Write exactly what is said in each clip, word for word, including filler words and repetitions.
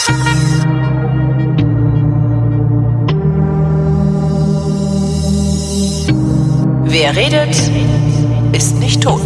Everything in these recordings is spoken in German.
Wer redet, ist nicht tot.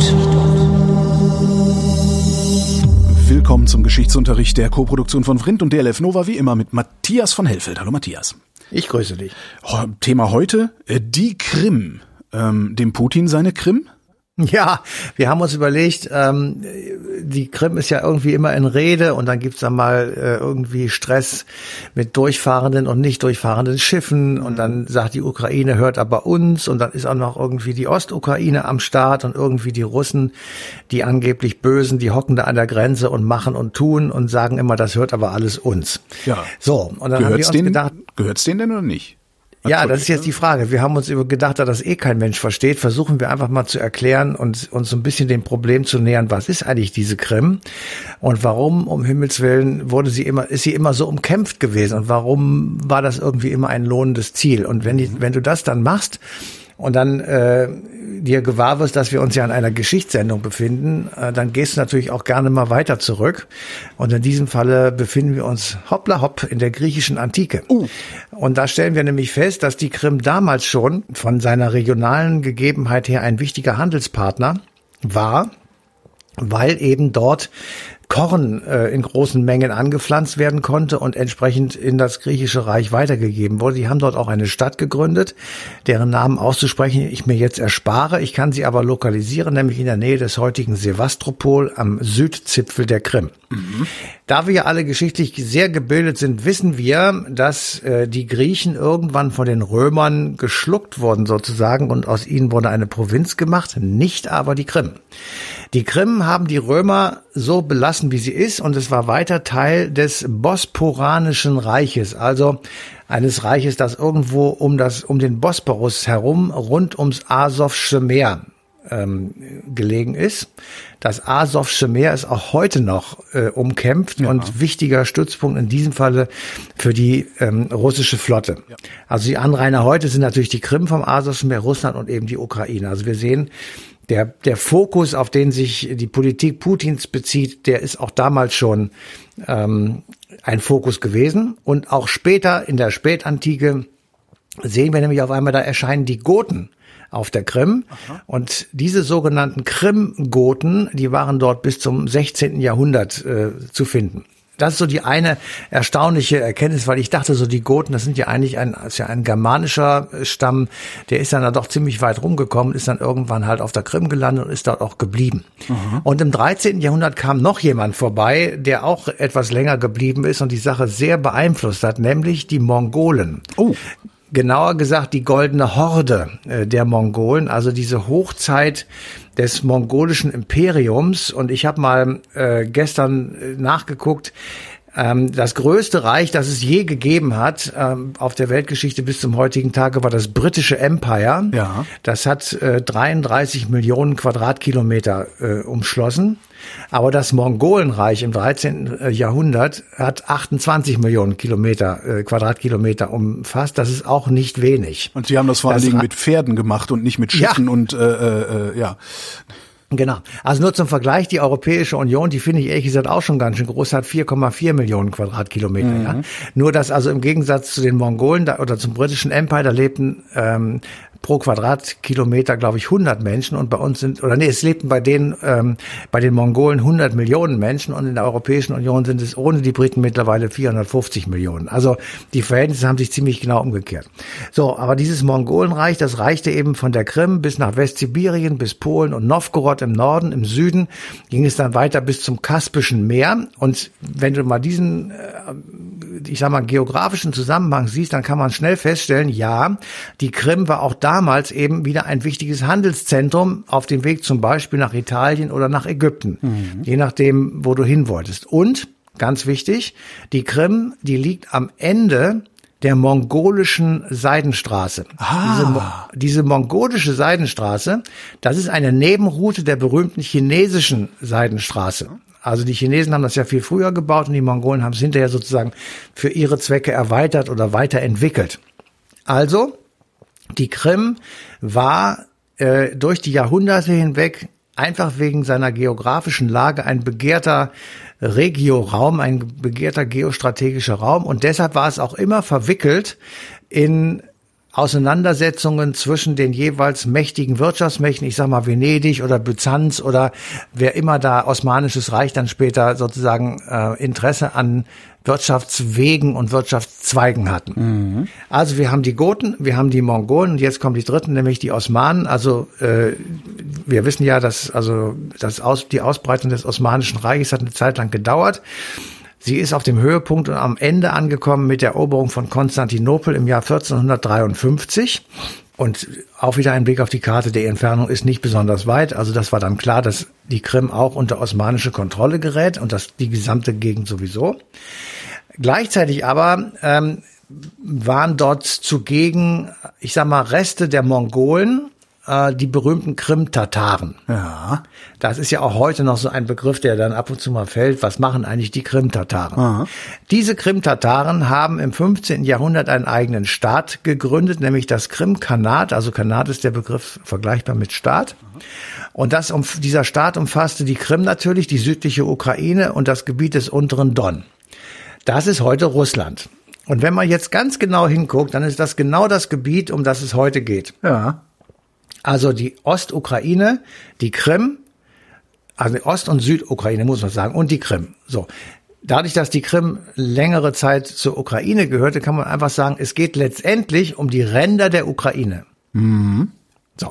Willkommen zum Geschichtsunterricht der Koproduktion von Vrindt und D L F Nova, wie immer mit Matthias von Hellfeld. Hallo Matthias. Ich grüße dich. Thema heute, die Krim. Ähm, dem Putin seine Krim? Ja, wir haben uns überlegt, ähm, die Krim ist ja irgendwie immer in Rede und dann gibt's da mal äh, irgendwie Stress mit durchfahrenden und nicht durchfahrenden Schiffen und dann sagt die Ukraine, hört aber uns, und dann ist auch noch irgendwie die Ostukraine am Start und irgendwie die Russen, die angeblich Bösen, die hocken da an der Grenze und machen und tun und sagen immer, das hört aber alles uns. Ja. So, und dann gehört's haben wir uns denen, gedacht, gehört's denen denn oder nicht? Ja, das ist jetzt die Frage. Wir haben uns gedacht, da das eh kein Mensch versteht, versuchen wir einfach mal zu erklären und uns so ein bisschen dem Problem zu nähern, was ist eigentlich diese Krim und warum, um Himmels Willen, wurde sie immer, ist sie immer so umkämpft gewesen und warum war das irgendwie immer ein lohnendes Ziel? Und wenn die, wenn du das dann machst und dann äh, dir gewahr wirst, dass wir uns ja in einer Geschichtssendung befinden, äh, dann gehst du natürlich auch gerne mal weiter zurück. Und in diesem Falle befinden wir uns hoppla hopp in der griechischen Antike. Uh. Und da stellen wir nämlich fest, dass die Krim damals schon von seiner regionalen Gegebenheit her ein wichtiger Handelspartner war, weil eben dort Korn äh, in großen Mengen angepflanzt werden konnte und entsprechend in das griechische Reich weitergegeben wurde. Die haben dort auch eine Stadt gegründet, deren Namen auszusprechen ich mir jetzt erspare. Ich kann sie aber lokalisieren, nämlich in der Nähe des heutigen Sevastopol am Südzipfel der Krim. Mhm. Da wir ja alle geschichtlich sehr gebildet sind, wissen wir, dass äh, die Griechen irgendwann von den Römern geschluckt wurden sozusagen und aus ihnen wurde eine Provinz gemacht, nicht aber die Krim. Die Krim haben die Römer so belassen, wie sie ist, und es war weiter Teil des Bosporanischen Reiches, also eines Reiches, das irgendwo um das um den Bosporus herum, rund ums Asowsche Meer ähm, gelegen ist. Das Asowsche Meer ist auch heute noch äh, umkämpft, ja, und wichtiger Stützpunkt in diesem Falle für die ähm, russische Flotte. Ja. Also die Anrainer heute sind natürlich die Krim vom Asowschen Meer, Russland und eben die Ukraine. Also wir sehen, Der, der Fokus, auf den sich die Politik Putins bezieht, der ist auch damals schon ähm, ein Fokus gewesen. Und auch später, in der Spätantike, sehen wir nämlich auf einmal, da erscheinen die Goten auf der Krim. Aha. Und diese sogenannten Krim-Goten, die waren dort bis zum sechzehnten Jahrhundert äh, zu finden. Das ist so die eine erstaunliche Erkenntnis, weil ich dachte, so die Goten, das sind ja eigentlich ein, ist ja ein germanischer Stamm, der ist dann da doch ziemlich weit rumgekommen, ist dann irgendwann halt auf der Krim gelandet und ist dort auch geblieben. Mhm. Und im dreizehnten Jahrhundert kam noch jemand vorbei, der auch etwas länger geblieben ist und die Sache sehr beeinflusst hat, nämlich die Mongolen. Oh. Genauer gesagt die Goldene Horde äh, der Mongolen, also diese Hochzeit des mongolischen Imperiums. Und ich habe mal äh, gestern äh, nachgeguckt, ähm, das größte Reich, das es je gegeben hat ähm, auf der Weltgeschichte bis zum heutigen Tage, war das britische Empire. Ja. Das hat äh, dreiunddreißig Millionen Quadratkilometer äh, umschlossen. Aber das Mongolenreich im dreizehnten Jahrhundert hat achtundzwanzig Millionen Kilometer, äh, Quadratkilometer umfasst. Das ist auch nicht wenig. Und sie haben das vor allen Dingen mit Pferden gemacht und nicht mit Schiffen, ja. und äh, äh, ja. Genau. Also nur zum Vergleich, die Europäische Union, die finde ich ehrlich gesagt auch schon ganz schön groß, hat vier Komma vier Millionen Quadratkilometer. Mhm. Ja. Nur dass also im Gegensatz zu den Mongolen da, oder zum britischen Empire, da lebten ähm, pro Quadratkilometer, glaube ich, hundert Menschen, und bei uns sind, oder nee, es lebten bei denen, ähm, bei den Mongolen hundert Millionen Menschen, und in der Europäischen Union sind es ohne die Briten mittlerweile vierhundertfünfzig Millionen. Also die Verhältnisse haben sich ziemlich genau umgekehrt. So, aber dieses Mongolenreich, das reichte eben von der Krim bis nach Westsibirien, bis Polen und Novgorod im Norden, im Süden ging es dann weiter bis zum Kaspischen Meer. Und wenn du mal diesen, ich sag mal, geografischen Zusammenhang siehst, dann kann man schnell feststellen, ja, die Krim war auch da damals eben wieder ein wichtiges Handelszentrum auf dem Weg zum Beispiel nach Italien oder nach Ägypten, mhm. je nachdem, wo du hin wolltest. Und, ganz wichtig, die Krim, die liegt am Ende der mongolischen Seidenstraße. Ah. Diese, diese mongolische Seidenstraße, das ist eine Nebenroute der berühmten chinesischen Seidenstraße. Also die Chinesen haben das ja viel früher gebaut und die Mongolen haben es hinterher sozusagen für ihre Zwecke erweitert oder weiterentwickelt. Also, die Krim war äh, durch die Jahrhunderte hinweg einfach wegen seiner geografischen Lage ein begehrter Regioraum, ein begehrter geostrategischer Raum. Und deshalb war es auch immer verwickelt in Auseinandersetzungen zwischen den jeweils mächtigen Wirtschaftsmächten, ich sag mal Venedig oder Byzanz oder wer immer da Osmanisches Reich dann später sozusagen äh, Interesse an Wirtschaftswegen und Wirtschaftszweigen hatten. Mhm. Also wir haben die Goten, wir haben die Mongolen und jetzt kommen die Dritten, nämlich die Osmanen. Also äh, wir wissen ja, dass also das Aus, die Ausbreitung des Osmanischen Reiches hat eine Zeit lang gedauert. Sie ist auf dem Höhepunkt und am Ende angekommen mit der Eroberung von Konstantinopel im Jahr vierzehnhundertdreiundfünfzig. Und auch wieder ein Blick auf die Karte, die Entfernung ist nicht besonders weit. Also das war dann klar, dass die Krim auch unter osmanische Kontrolle gerät und das die gesamte Gegend sowieso. Gleichzeitig aber ähm, waren dort zugegen, ich sag mal, Reste der Mongolen, die berühmten Krim-Tataren. Ja. Das ist ja auch heute noch so ein Begriff, der dann ab und zu mal fällt. Was machen eigentlich die Krim-Tataren? Aha. Diese Krim-Tataren haben im fünfzehnten Jahrhundert einen eigenen Staat gegründet, nämlich das Krim-Khanat. Also Khanat ist der Begriff vergleichbar mit Staat. Aha. Und das, dieser Staat umfasste die Krim natürlich, die südliche Ukraine und das Gebiet des unteren Don. Das ist heute Russland. Und wenn man jetzt ganz genau hinguckt, dann ist das genau das Gebiet, um das es heute geht. Ja. Also die Ostukraine, die Krim, also die Ost- und Südukraine muss man sagen, und die Krim. So, dadurch, dass die Krim längere Zeit zur Ukraine gehörte, kann man einfach sagen, es geht letztendlich um die Ränder der Ukraine. Mhm. So,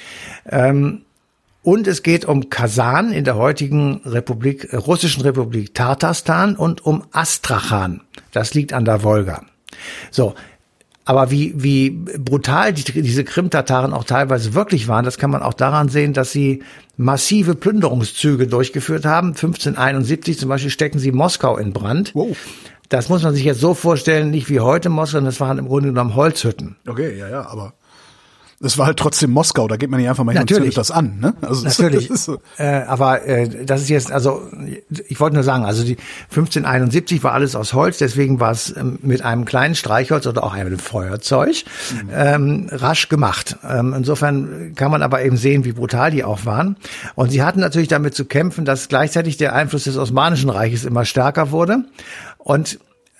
ähm, und es geht um Kasan in der heutigen Republik, äh, russischen Republik Tatarstan und um Astrachan. Das liegt an der Wolga. So. Aber wie, wie brutal die, diese Krim-Tataren auch teilweise wirklich waren, das kann man auch daran sehen, dass sie massive Plünderungszüge durchgeführt haben. fünfzehnhunderteinundsiebzig zum Beispiel stecken sie Moskau in Brand. Wow. Das muss man sich jetzt so vorstellen, nicht wie heute Moskau, das waren im Grunde genommen Holzhütten. Okay, ja, ja, aber es war halt trotzdem Moskau, da geht man nicht einfach mal hin und zündet das an, ne? Also natürlich, das ist so. äh, aber äh, das ist jetzt, also ich wollte nur sagen, also die fünfzehnhunderteinundsiebzig war alles aus Holz, deswegen war es ähm, mit einem kleinen Streichholz oder auch einem Feuerzeug mhm. ähm, rasch gemacht. Ähm, insofern kann man aber eben sehen, wie brutal die auch waren. Und sie hatten natürlich damit zu kämpfen, dass gleichzeitig der Einfluss des Osmanischen Reiches immer stärker wurde und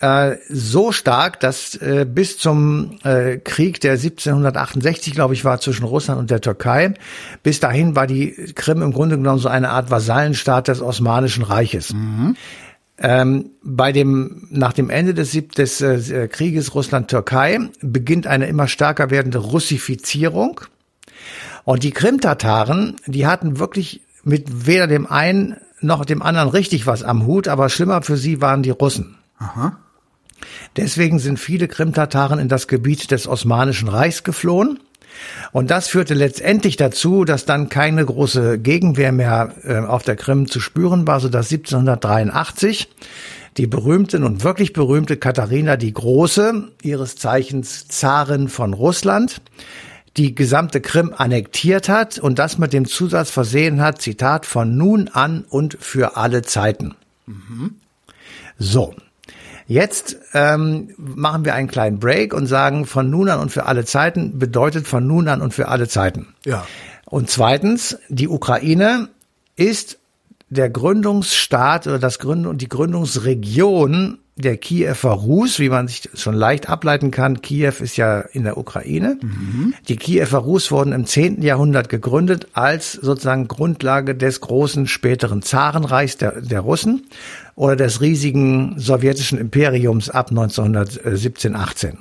so stark, dass äh, bis zum äh, Krieg, der siebzehnhundertachtundsechzig, glaube ich, war zwischen Russland und der Türkei, bis dahin war die Krim im Grunde genommen so eine Art Vasallenstaat des Osmanischen Reiches. Mhm. Ähm, bei dem, nach dem Ende des, des äh, Krieges Russland-Türkei beginnt eine immer stärker werdende Russifizierung. Und die Krim-Tataren, die hatten wirklich mit weder dem einen noch dem anderen richtig was am Hut, aber schlimmer für sie waren die Russen. Aha. Deswegen sind viele Krim-Tataren in das Gebiet des Osmanischen Reichs geflohen. Und das führte letztendlich dazu, dass dann keine große Gegenwehr mehr äh, auf der Krim zu spüren war, sodass siebzehnhundertdreiundachtzig die berühmte und wirklich berühmte Katharina die Große, ihres Zeichens Zarin von Russland, die gesamte Krim annektiert hat und das mit dem Zusatz versehen hat, Zitat, von nun an und für alle Zeiten. Mhm. So. Jetzt ähm, machen wir einen kleinen Break und sagen, von nun an und für alle Zeiten bedeutet von nun an und für alle Zeiten. Ja. Und zweitens, die Ukraine ist der Gründungsstaat oder das Gründ- und die Gründungsregion der Kiewer Rus, wie man sich schon leicht ableiten kann. Kiew ist ja in der Ukraine. Mhm. Die Kiewer Rus wurden im zehnten Jahrhundert gegründet als sozusagen Grundlage des großen späteren Zarenreichs der, der Russen oder des riesigen sowjetischen Imperiums ab neunzehnhundertsiebzehn, achtzehn.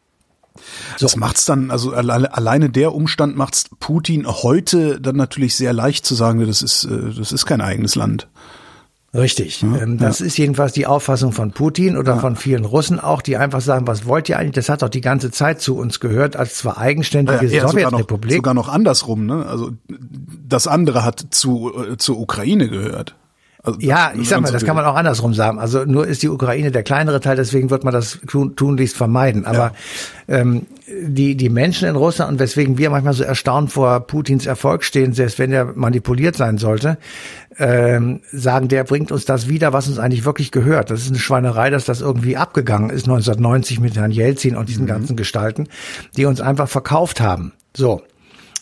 So. Das macht's dann, also alleine, alleine der Umstand macht's Putin heute dann natürlich sehr leicht zu sagen, das ist, das ist kein eigenes Land. Richtig. Ja, das ja. ist jedenfalls die Auffassung von Putin oder ja. von vielen Russen auch, die einfach sagen, was wollt ihr eigentlich? Das hat doch die ganze Zeit zu uns gehört, als zwar eigenständige ja, ja, Sowjetrepublik. Sogar noch, sogar noch andersrum, ne? Also das andere hat zu äh, zur Ukraine gehört. Also, ja, ich sag mal, das kann man auch andersrum sagen. Also nur ist die Ukraine der kleinere Teil, deswegen wird man das tun, tunlichst vermeiden. Aber ja. ähm, die die Menschen in Russland und weswegen wir manchmal so erstaunt vor Putins Erfolg stehen, selbst wenn er manipuliert sein sollte, ähm, sagen, der bringt uns das wieder, was uns eigentlich wirklich gehört. Das ist eine Schweinerei, dass das irgendwie abgegangen ist neunzehnhundertneunzig mit Herrn Jelzin und diesen mhm. ganzen Gestalten, die uns einfach verkauft haben. So.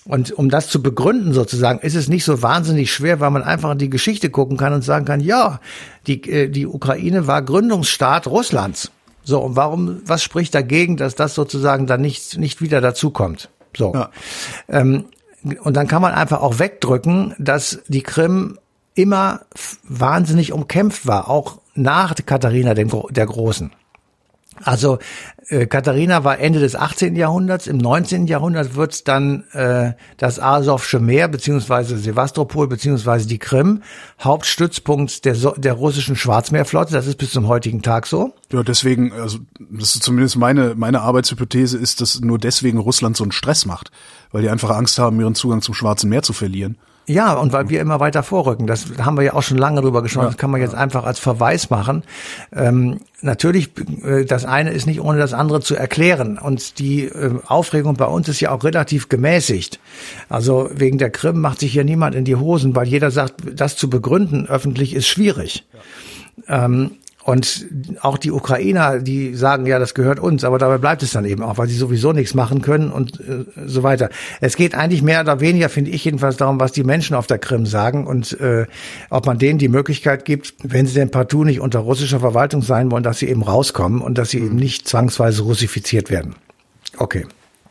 Und um das zu begründen sozusagen, ist es nicht so wahnsinnig schwer, weil man einfach in die Geschichte gucken kann und sagen kann, ja, die, die Ukraine war Gründungsstaat Russlands. So, und warum, was spricht dagegen, dass das sozusagen dann nicht, nicht wieder dazukommt? So. Ja. Ähm, und dann kann man einfach auch wegdrücken, dass die Krim immer wahnsinnig umkämpft war, auch nach Katharina dem, der Großen. Also äh, Katharina war Ende des achtzehnten Jahrhunderts, im neunzehnten Jahrhundert wird dann äh, das Asowsche Meer beziehungsweise Sewastopol beziehungsweise die Krim Hauptstützpunkt der, so- der russischen Schwarzmeerflotte. Das ist bis zum heutigen Tag so. Ja, deswegen, also das ist zumindest meine meine Arbeitshypothese ist, dass nur deswegen Russland so einen Stress macht, weil die einfach Angst haben, ihren Zugang zum Schwarzen Meer zu verlieren. Ja, und weil wir immer weiter vorrücken. Das haben wir ja auch schon lange drüber gesprochen. Das kann man jetzt einfach als Verweis machen. Ähm, natürlich, äh, das eine ist nicht ohne das andere zu erklären. Und die äh, Aufregung bei uns ist ja auch relativ gemäßigt. Also wegen der Krim macht sich hier niemand in die Hosen, weil jeder sagt, das zu begründen öffentlich ist schwierig. Ja. Ähm, Und auch die Ukrainer, die sagen, ja, das gehört uns, aber dabei bleibt es dann eben auch, weil sie sowieso nichts machen können und äh, so weiter. Es geht eigentlich mehr oder weniger, finde ich jedenfalls, darum, was die Menschen auf der Krim sagen und äh, ob man denen die Möglichkeit gibt, wenn sie denn partout nicht unter russischer Verwaltung sein wollen, dass sie eben rauskommen und dass sie eben nicht zwangsweise russifiziert werden. Okay.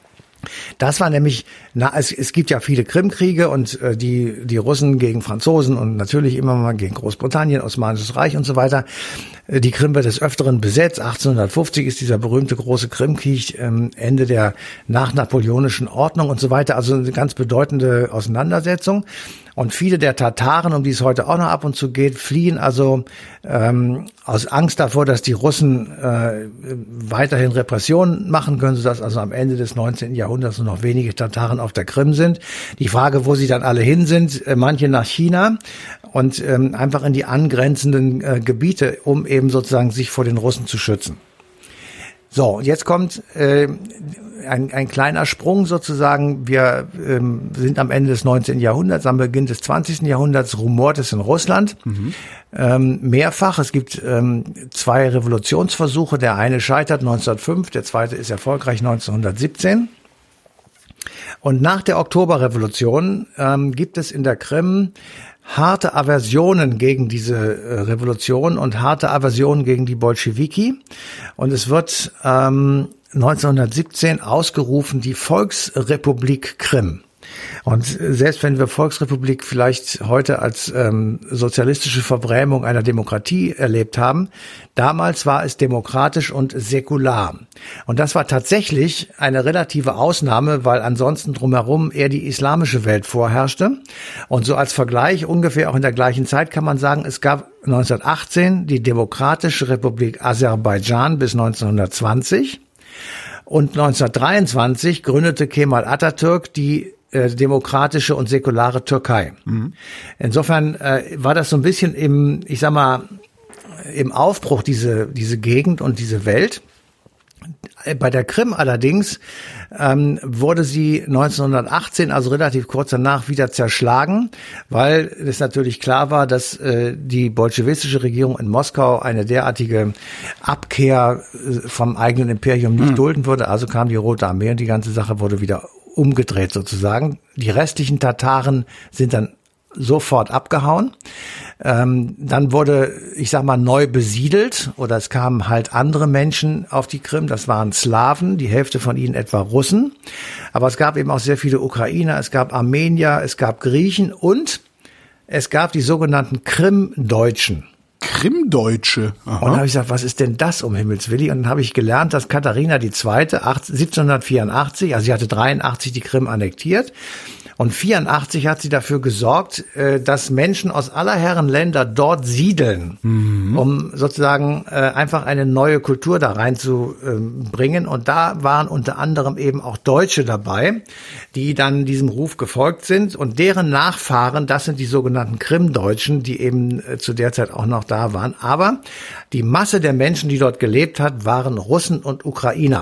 Das war nämlich, na, es, es gibt ja viele Krimkriege und äh, die die Russen gegen Franzosen und natürlich immer mal gegen Großbritannien, Osmanisches Reich und so weiter. Äh, die Krim wird des Öfteren besetzt. achtzehnhundertfünfzig ist dieser berühmte große Krimkrieg, ähm, Ende der nachnapoleonischen Ordnung und so weiter. Also eine ganz bedeutende Auseinandersetzung. Und viele der Tataren, um die es heute auch noch ab und zu geht, fliehen also ähm, aus Angst davor, dass die Russen äh, weiterhin Repressionen machen können, sodass also am Ende des neunzehnten Jahrhunderts nur noch wenige Tataren auf der Krim sind. Die Frage, wo sie dann alle hin sind, äh, manche nach China und ähm, einfach in die angrenzenden äh, Gebiete, um eben sozusagen sich vor den Russen zu schützen. So, jetzt kommt äh, ein, ein kleiner Sprung sozusagen. Wir ähm, sind am Ende des neunzehnten Jahrhunderts, am Beginn des zwanzigsten Jahrhunderts rumort es in Russland. Mhm. Ähm, mehrfach. Es gibt ähm, zwei Revolutionsversuche. Der eine scheitert neunzehnhundertfünf, der zweite ist erfolgreich neunzehnhundertsiebzehn. Und nach der Oktoberrevolution ähm, gibt es in der Krim harte Aversionen gegen diese äh, Revolution und harte Aversionen gegen die Bolschewiki. Und es wird ähm, neunzehnhundertsiebzehn ausgerufen die Volksrepublik Krim. Und selbst wenn wir Volksrepublik vielleicht heute als ähm, sozialistische Verbrämung einer Demokratie erlebt haben, damals war es demokratisch und säkular. Und das war tatsächlich eine relative Ausnahme, weil ansonsten drumherum eher die islamische Welt vorherrschte. Und so als Vergleich ungefähr auch in der gleichen Zeit kann man sagen, es gab neunzehnhundertachtzehn die Demokratische Republik Aserbaidschan bis neunzehnhundertzwanzig. Und neunzehnhundertdreiundzwanzig gründete Kemal Atatürk die äh, demokratische und säkulare Türkei. Mhm. Insofern äh, war das so ein bisschen im, ich sag mal, im Aufbruch diese diese Gegend und diese Welt. Bei der Krim allerdings ähm, wurde sie neunzehnhundertachtzehn, also relativ kurz danach, wieder zerschlagen, weil es natürlich klar war, dass äh, die bolschewistische Regierung in Moskau eine derartige Abkehr äh, vom eigenen Imperium nicht mhm. dulden würde. Also kam die Rote Armee und die ganze Sache wurde wieder umgedreht sozusagen. Die restlichen Tataren sind dann sofort abgehauen. Ähm, dann wurde, ich sag mal, neu besiedelt oder es kamen halt andere Menschen auf die Krim. Das waren Slawen, die Hälfte von ihnen etwa Russen. Aber es gab eben auch sehr viele Ukrainer, es gab Armenier, es gab Griechen und es gab die sogenannten Krimdeutschen. Krimdeutsche. Aha. Und dann habe ich gesagt, was ist denn das um Himmels Willi? Und dann habe ich gelernt, dass Katharina die Zweite siebzehnhundertvierundachtzig, also sie hatte dreiundachtzig die Krim annektiert. Und vierundachtzig hat sie dafür gesorgt, dass Menschen aus aller Herren Länder dort siedeln, mhm. um sozusagen einfach eine neue Kultur da reinzubringen. Und da waren unter anderem eben auch Deutsche dabei, die dann diesem Ruf gefolgt sind. Und deren Nachfahren, das sind die sogenannten Krimdeutschen, die eben zu der Zeit auch noch da waren. Aber die Masse der Menschen, die dort gelebt hat, waren Russen und Ukrainer.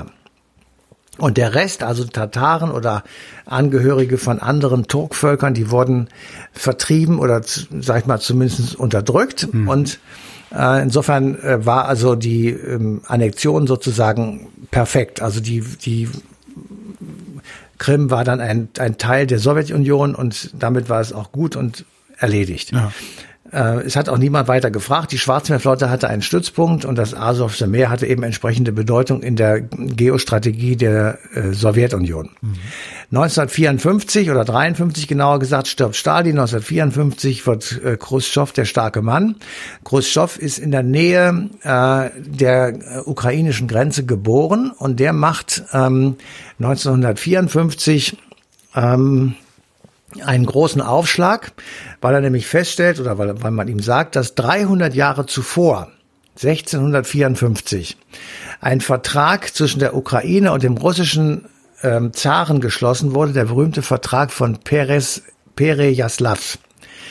Und der Rest, also Tataren oder Angehörige von anderen Turkvölkern, die wurden vertrieben oder, sag ich mal, zumindest unterdrückt. Mhm. Und äh, insofern äh, war also die ähm, Annexion sozusagen perfekt. Also die, die Krim war dann ein, ein Teil der Sowjetunion und damit war es auch gut und erledigt. Ja. Äh, es hat auch niemand weiter gefragt. Die Schwarzmeerflotte hatte einen Stützpunkt und das Asowsche Meer hatte eben entsprechende Bedeutung in der Geostrategie der äh, Sowjetunion. Mhm. neunzehnhundertvierundfünfzig oder dreiundfünfzig genauer gesagt stirbt Stalin. neunzehnhundertvierundfünfzig wird äh, Chruschtschow der starke Mann. Chruschtschow ist in der Nähe äh, der äh, ukrainischen Grenze geboren und der macht ähm, neunzehnhundertvierundfünfzig ähm, einen großen Aufschlag, weil er nämlich feststellt oder weil, weil man ihm sagt, dass dreihundert Jahre zuvor, sechzehnhundertvierundfünfzig, ein Vertrag zwischen der Ukraine und dem russischen ähm, Zaren geschlossen wurde, der berühmte Vertrag von Peres, Perejaslav.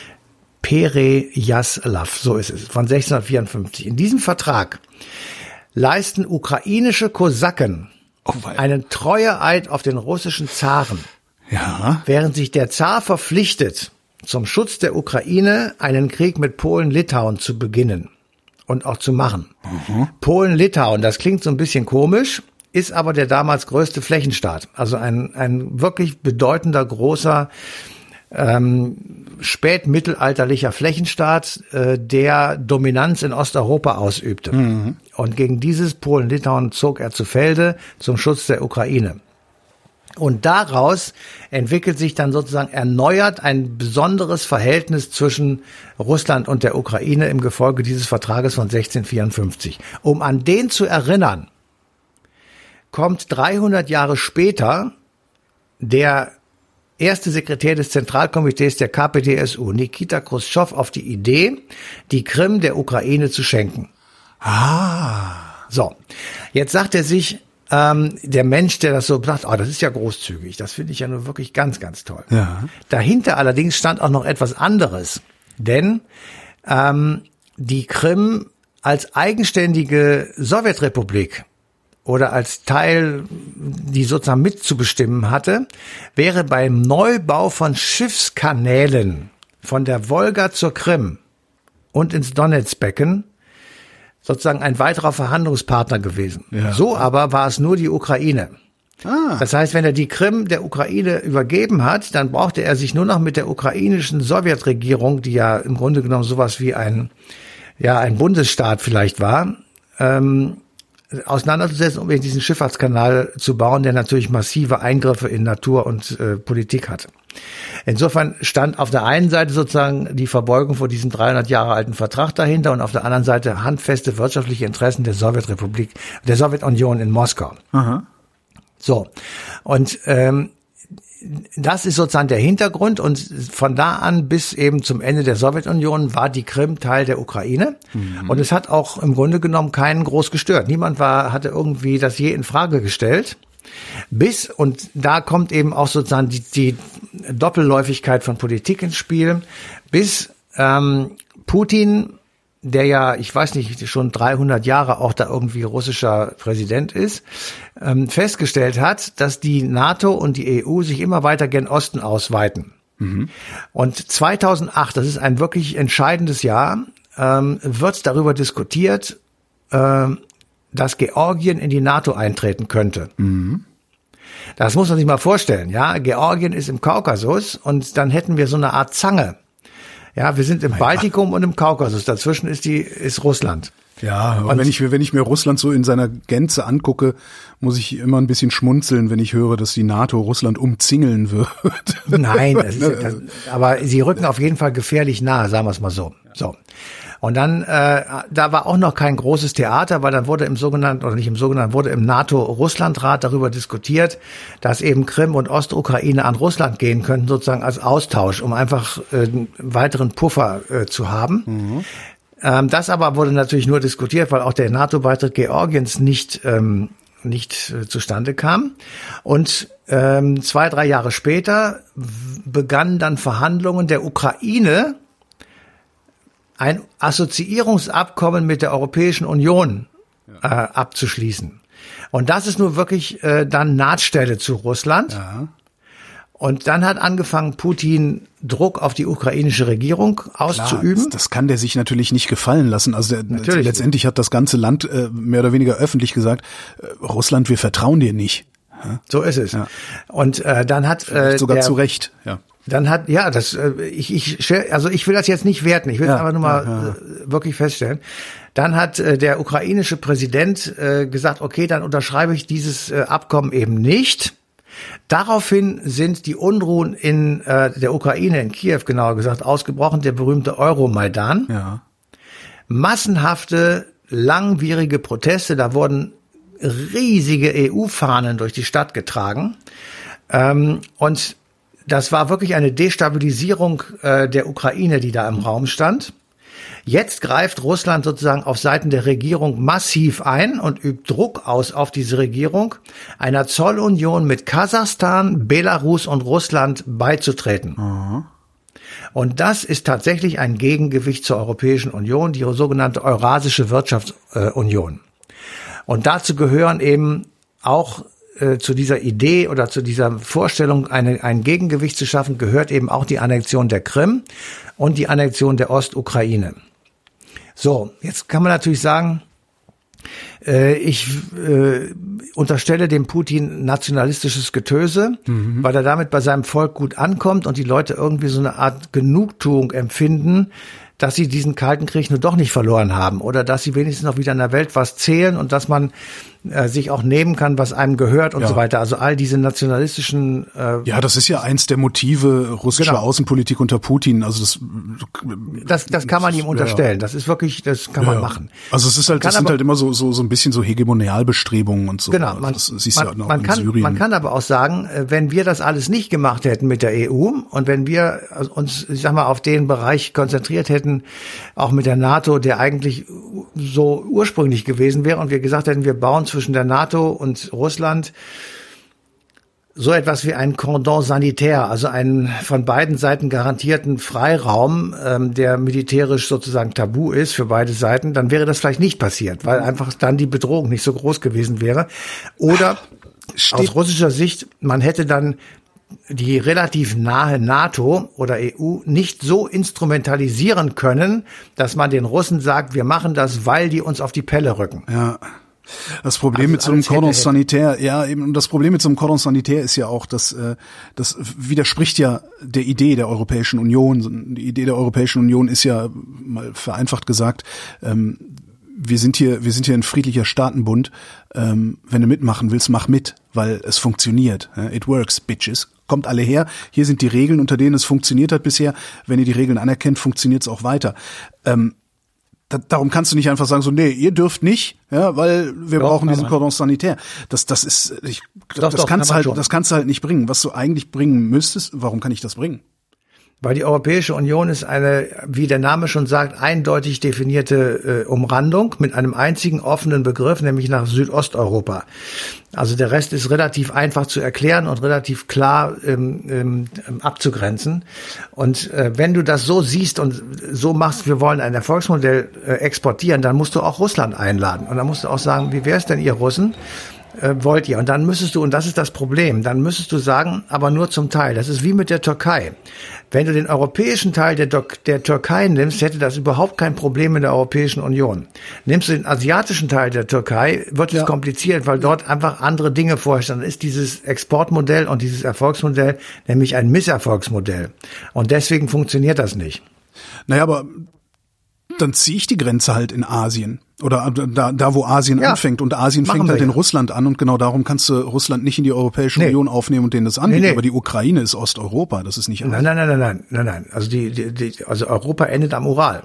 Perejaslav, so ist es, von sechzehnhundertvierundfünfzig. In diesem Vertrag leisten ukrainische Kosaken oh, einen Treueeid auf den russischen Zaren. Ja. Während sich der Zar verpflichtet, zum Schutz der Ukraine einen Krieg mit Polen-Litauen zu beginnen und auch zu machen. Mhm. Polen-Litauen, das klingt so ein bisschen komisch, ist aber der damals größte Flächenstaat. Also ein, ein wirklich bedeutender, großer, ähm, spätmittelalterlicher Flächenstaat, äh, der Dominanz in Osteuropa ausübte. Mhm. Und gegen dieses Polen-Litauen zog er zu Felde zum Schutz der Ukraine. Und daraus entwickelt sich dann sozusagen erneuert ein besonderes Verhältnis zwischen Russland und der Ukraine im Gefolge dieses Vertrages von sechzehnhundertvierundfünfzig. Um an den zu erinnern, kommt dreihundert Jahre später der erste Sekretär des Zentralkomitees der K P D S U, Nikita Chruschtschow, auf die Idee, die Krim der Ukraine zu schenken. Ah. So, jetzt sagt er sich, Ähm, der Mensch, der das so sagt, oh, das ist ja großzügig, das finde ich ja nur wirklich ganz, ganz toll. Ja. Dahinter allerdings stand auch noch etwas anderes, denn ähm, die Krim als eigenständige Sowjetrepublik oder als Teil, die sozusagen mitzubestimmen hatte, wäre beim Neubau von Schiffskanälen von der Wolga zur Krim und ins Donezbecken sozusagen ein weiterer Verhandlungspartner gewesen. Ja. So aber war es nur die Ukraine. Ah. Das heißt, wenn er die Krim der Ukraine übergeben hat, dann brauchte er sich nur noch mit der ukrainischen Sowjetregierung, die ja im Grunde genommen sowas wie ein, ja, ein Bundesstaat vielleicht war, ähm, auseinanderzusetzen, um diesen Schifffahrtskanal zu bauen, der natürlich massive Eingriffe in Natur und äh, Politik hatte. Insofern stand auf der einen Seite sozusagen die Verbeugung vor diesem dreihundert Jahre alten Vertrag dahinter und auf der anderen Seite handfeste wirtschaftliche Interessen der Sowjetrepublik, der Sowjetunion in Moskau. Aha. So, und ähm, das ist sozusagen der Hintergrund und von da an bis eben zum Ende der Sowjetunion war die Krim Teil der Ukraine mhm. und es hat auch im Grunde genommen keinen groß gestört. Niemand war, hatte irgendwie das je in Frage gestellt. Bis, und da kommt eben auch sozusagen die, die Doppelläufigkeit von Politik ins Spiel, bis ähm, Putin, der ja, ich weiß nicht, schon dreihundert Jahre auch da irgendwie russischer Präsident ist, ähm, festgestellt hat, dass die NATO und die E U sich immer weiter gen Osten ausweiten. Mhm. Und zweitausendacht, das ist ein wirklich entscheidendes Jahr, ähm, wird darüber diskutiert, ähm, dass Georgien in die NATO eintreten könnte. Mhm. Das muss man sich mal vorstellen, ja. Georgien ist im Kaukasus und dann hätten wir so eine Art Zange. Ja, wir sind im ja. Baltikum und im Kaukasus. Dazwischen ist die, ist Russland. Ja, und wenn ich, wenn ich mir Russland so in seiner Gänze angucke, muss ich immer ein bisschen schmunzeln, wenn ich höre, dass die NATO Russland umzingeln wird. Nein, das ist ja, das, aber sie rücken auf jeden Fall gefährlich nahe, sagen wir es mal so. So. Und dann, äh, da war auch noch kein großes Theater, weil dann wurde im sogenannten, oder nicht im sogenannten, wurde im NATO-Russland-Rat darüber diskutiert, dass eben Krim und Ostukraine an Russland gehen könnten, sozusagen als Austausch, um einfach äh, einen weiteren Puffer äh, zu haben. Mhm. Ähm, das aber wurde natürlich nur diskutiert, weil auch der NATO-Beitritt Georgiens nicht, ähm, nicht äh, zustande kam. Und ähm, zwei, drei Jahre später begannen dann Verhandlungen der Ukraine, ein Assoziierungsabkommen mit der Europäischen Union äh, abzuschließen. Und das ist nur wirklich äh, dann Nahtstelle zu Russland. Ja. Und dann hat angefangen, Putin Druck auf die ukrainische Regierung auszuüben. Klar, das, das kann der sich natürlich nicht gefallen lassen. Also der, letztendlich hat das ganze Land äh, mehr oder weniger öffentlich gesagt, äh, Russland, wir vertrauen dir nicht. So ist es. Ja. Und äh, dann hat äh, sogar der, zu Recht, ja. Dann hat, ja, das, äh, ich, ich, also ich will das jetzt nicht werten, ich will es ja, einfach nur mal ja, ja. Äh, wirklich feststellen. Dann hat äh, der ukrainische Präsident äh, gesagt, okay, dann unterschreibe ich dieses äh, Abkommen eben nicht. Daraufhin sind die Unruhen in äh, der Ukraine, in Kiew genauer gesagt, ausgebrochen, der berühmte Euromaidan. Ja. Massenhafte, langwierige Proteste, da wurden riesige E U-Fahnen durch die Stadt getragen. Ähm, und das war wirklich eine Destabilisierung äh, der Ukraine, die da im Raum stand. Jetzt greift Russland sozusagen auf Seiten der Regierung massiv ein und übt Druck aus auf diese Regierung, einer Zollunion mit Kasachstan, Belarus und Russland beizutreten. Mhm. Und das ist tatsächlich ein Gegengewicht zur Europäischen Union, die sogenannte Eurasische Wirtschaftsunion. Und dazu gehören eben auch äh, zu dieser Idee oder zu dieser Vorstellung, eine, ein Gegengewicht zu schaffen, gehört eben auch die Annexion der Krim und die Annexion der Ostukraine. So, jetzt kann man natürlich sagen, äh, ich äh, unterstelle dem Putin nationalistisches Getöse, mhm. weil er damit bei seinem Volk gut ankommt und die Leute irgendwie so eine Art Genugtuung empfinden, dass sie diesen Kalten Krieg nur doch nicht verloren haben oder dass sie wenigstens noch wieder in der Welt was zählen und dass man äh, sich auch nehmen kann, was einem gehört und ja. so weiter. Also all diese nationalistischen äh, Ja, das ist ja eins der Motive russischer genau. Außenpolitik unter Putin. Also das das, das kann man ihm unterstellen. Ja. Das ist wirklich, das kann ja. man machen. Also es ist halt, das sind aber, halt immer so so so ein bisschen so Hegemonialbestrebungen und so. Genau, man, also das siehst man, du halt auch man in kann Syrien. man kann aber auch sagen, wenn wir das alles nicht gemacht hätten mit der E U und wenn wir uns, ich sag mal, auf den Bereich konzentriert hätten, auch mit der NATO, der eigentlich so ursprünglich gewesen wäre und wir gesagt hätten, wir bauen zwischen der NATO und Russland so etwas wie ein Cordon sanitaire, also einen von beiden Seiten garantierten Freiraum, ähm, der militärisch sozusagen tabu ist für beide Seiten, dann wäre das vielleicht nicht passiert, weil einfach dann die Bedrohung nicht so groß gewesen wäre. Oder Steht aus russischer Sicht, man hätte dann die relativ nahe NATO oder E U nicht so instrumentalisieren können, dass man den Russen sagt, wir machen das, weil die uns auf die Pelle rücken. Ja. Das Problem also mit so einem Cordon sanitaire, ja, eben, das Problem mit so einem Cordon sanitaire ist ja auch, dass, äh, das widerspricht ja der Idee der Europäischen Union. Die Idee der Europäischen Union ist ja, mal vereinfacht gesagt, ähm, wir sind hier, wir sind hier ein friedlicher Staatenbund. Ähm, wenn du mitmachen willst, mach mit, weil es funktioniert. It works, bitches. Kommt alle her. Hier sind die Regeln, unter denen es funktioniert hat bisher. Wenn ihr die Regeln anerkennt, funktioniert es auch weiter. Ähm, da, darum kannst du nicht einfach sagen, so, nee, ihr dürft nicht, ja, weil wir doch, brauchen diesen Cordon sanitaire. Das, das ist, ich, doch, das doch, kannst halt, schon. das kannst du halt nicht bringen. Was du eigentlich bringen müsstest, warum kann ich das bringen? Weil die Europäische Union ist eine, wie der Name schon sagt, eindeutig definierte äh, Umrandung mit einem einzigen offenen Begriff, nämlich nach Südosteuropa. Also der Rest ist relativ einfach zu erklären und relativ klar ähm, ähm, abzugrenzen. Und äh, wenn du das so siehst und so machst, wir wollen ein Erfolgsmodell äh, exportieren, dann musst du auch Russland einladen. Und dann musst du auch sagen, wie wäre es denn, ihr Russen? Äh, wollt ihr? Und dann müsstest du, und das ist das Problem, dann müsstest du sagen, aber nur zum Teil. Das ist wie mit der Türkei. Wenn du den europäischen Teil der, der Türkei nimmst, hätte das überhaupt kein Problem in der Europäischen Union. Nimmst du den asiatischen Teil der Türkei, wird es ja kompliziert, weil dort einfach andere Dinge vorstehen. Dann ist dieses Exportmodell und dieses Erfolgsmodell nämlich ein Misserfolgsmodell. Und deswegen funktioniert das nicht. Naja, aber dann ziehe ich die Grenze halt in Asien. Oder da, da wo Asien ja, anfängt. Und Asien fängt halt ja. in Russland an. Und genau darum kannst du Russland nicht in die Europäische nee. Union aufnehmen und denen das anbieten. Nee, nee. Aber die Ukraine ist Osteuropa. Das ist nicht Asien. Nein, nein, nein, nein, nein, nein, nein. Also die, die, die, also Europa endet am Ural.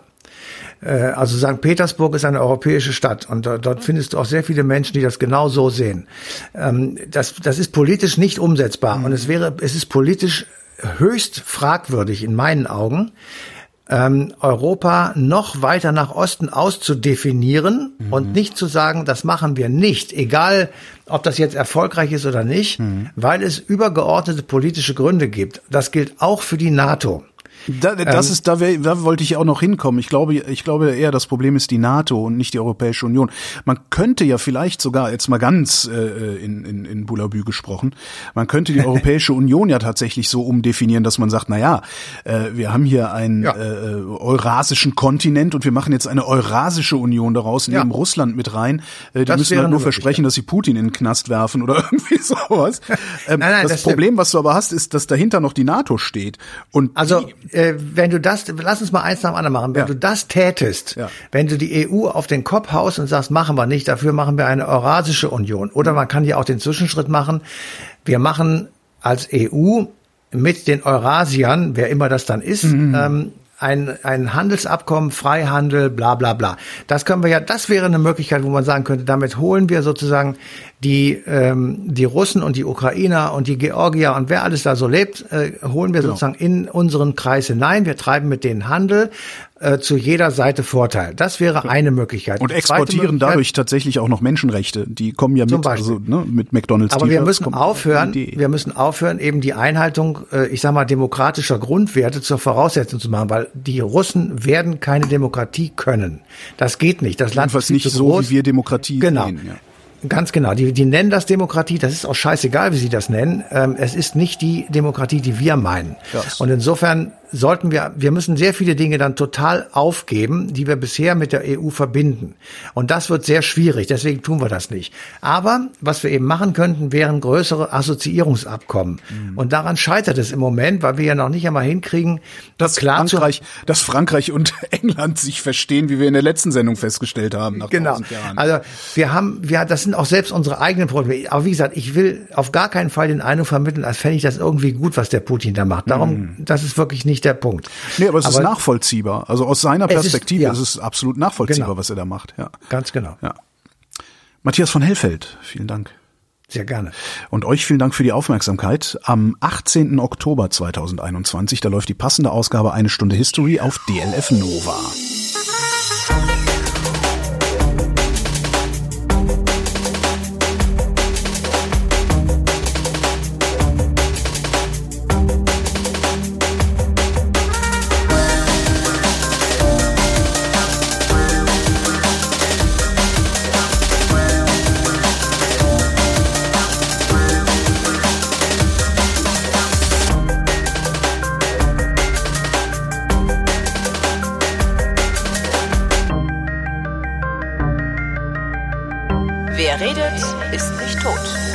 Also Sankt Petersburg ist eine europäische Stadt und dort findest du auch sehr viele Menschen, die das genau so sehen. Das, das ist politisch nicht umsetzbar. Mhm. Und es wäre, es ist politisch höchst fragwürdig in meinen Augen, Ähm, Europa noch weiter nach Osten auszudefinieren mhm. und nicht zu sagen, das machen wir nicht, egal ob das jetzt erfolgreich ist oder nicht, mhm. weil es übergeordnete politische Gründe gibt. Das gilt auch für die NATO. Da, das ähm, ist, da, wär, da wollte ich auch noch hinkommen. Ich glaube, ich glaube eher, das Problem ist die NATO und nicht die Europäische Union. Man könnte ja vielleicht sogar, jetzt mal ganz äh, in, in, in Bullabü gesprochen, man könnte die Europäische Union ja tatsächlich so umdefinieren, dass man sagt, na ja, äh, wir haben hier einen ja. äh, eurasischen Kontinent und wir machen jetzt eine Eurasische Union daraus, nehmen ja. Russland mit rein. Äh, die das müssen halt nur versprechen, dass sie Putin in den Knast werfen oder irgendwie sowas. Ähm, nein, nein, das, das Problem, was du aber hast, ist, dass dahinter noch die NATO steht. Und also äh, wenn du das, lass uns mal eins nach dem anderen machen, wenn ja. du das tätest, ja. wenn du die E U auf den Kopf haust und sagst, machen wir nicht, dafür machen wir eine Eurasische Union. Oder man kann ja auch den Zwischenschritt machen, wir machen als E U mit den Eurasiern, wer immer das dann ist, mhm. ähm, ein, ein Handelsabkommen, Freihandel, bla bla bla. Das können wir ja, das wäre eine Möglichkeit, wo man sagen könnte, damit holen wir sozusagen die ähm, die Russen und die Ukrainer und die Georgier und wer alles da so lebt, äh, holen wir genau. sozusagen in unseren Kreis hinein. Wir treiben mit denen Handel, äh, zu jeder Seite Vorteil. Das wäre eine Möglichkeit. Und exportieren dadurch tatsächlich auch noch Menschenrechte. Die kommen ja mit, also ne, mit McDonald's. Aber wir müssen aufhören, wir müssen aufhören, eben die Einhaltung, äh, ich sag mal, demokratischer Grundwerte zur Voraussetzung zu machen, weil die Russen werden keine Demokratie können. Das geht nicht. Das Land ist nicht so, groß. Wie wir Demokratie genau. sehen. Ja. Ganz genau. Die, die nennen das Demokratie. Das ist auch scheißegal, wie sie das nennen. Ähm, es ist nicht die Demokratie, die wir meinen. Yes. Und insofern sollten wir, wir müssen sehr viele Dinge dann total aufgeben, die wir bisher mit der E U verbinden. Und das wird sehr schwierig. Deswegen tun wir das nicht. Aber was wir eben machen könnten, wären größere Assoziierungsabkommen. Mhm. Und daran scheitert es im Moment, weil wir ja noch nicht einmal hinkriegen, dass klar Frankreich, zu, dass Frankreich und England sich verstehen, wie wir in der letzten Sendung festgestellt haben. Nach genau. Jahren. Also wir haben, wir, das sind auch selbst unsere eigenen Probleme. Aber wie gesagt, ich will auf gar keinen Fall den Eindruck vermitteln, als fände ich das irgendwie gut, was der Putin da macht. Darum, mhm. das ist wirklich nicht der Punkt. Nee, aber es aber ist nachvollziehbar. Also aus seiner Perspektive ist, ja. ist es absolut nachvollziehbar, genau. was er da macht. Ja. Ganz genau. Ja. Matthias von Hellfeld, vielen Dank. Sehr gerne. Und euch vielen Dank für die Aufmerksamkeit. Am achtzehnten Oktober zweitausendeinundzwanzig, da läuft die passende Ausgabe Eine Stunde History auf D L F Nova. Wer redet, ist nicht tot.